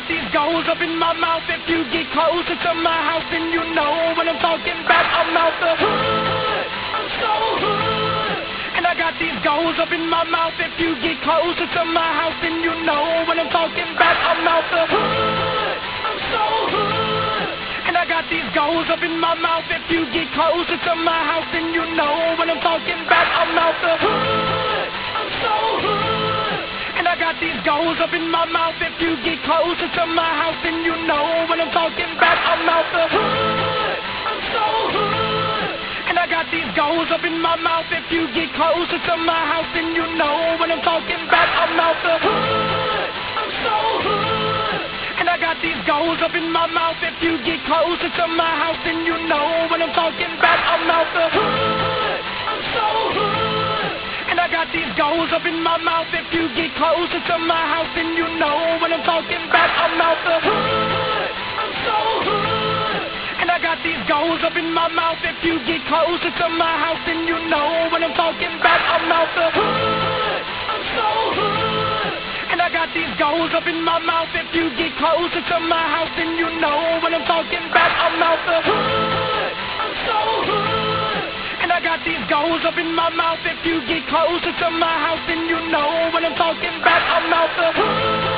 got these goals up in my mouth. If you get closer to my house, then you know when I'm talking back. I'm out the hood, I'm so hood. And I got these goals up in my mouth. If you get closer to my house, then you know when I'm talking back. I'm out the hood, I'm so hood. And I got these goals up in my mouth. If you get closer to my house, then you know when I'm talking back. I'm out the hood, I'm so hood. And I got these goals up in my mouth. If you get closer to my house, then you know when I'm talking back. I'm out the hood, I'm so hood. And I got these goals up in my mouth. If you get closer to my house, then you know when I'm talking back. I'm out the hood, I'm so hood. And I got these goals up in my mouth. If you get closer to my house, then you know when I'm talking back. I'm out the hood, I'm so hood. And I got these goals up in my mouth. If you get closer to my house, then you know when I'm talking back. I'm out the hood, I'm so hood. And I got these goals up in my mouth. If you get closer to my house, then you know when I'm talking back. I'm out the hood, I'm so hood. And I got these goals up in my mouth. If you get closer to my house, then you know when I'm talking back. I'm out the hood, I'm so hood. And I got these goals up in my mouth. If you get closer to my house, then you know when I'm talking back. I'm out the hood.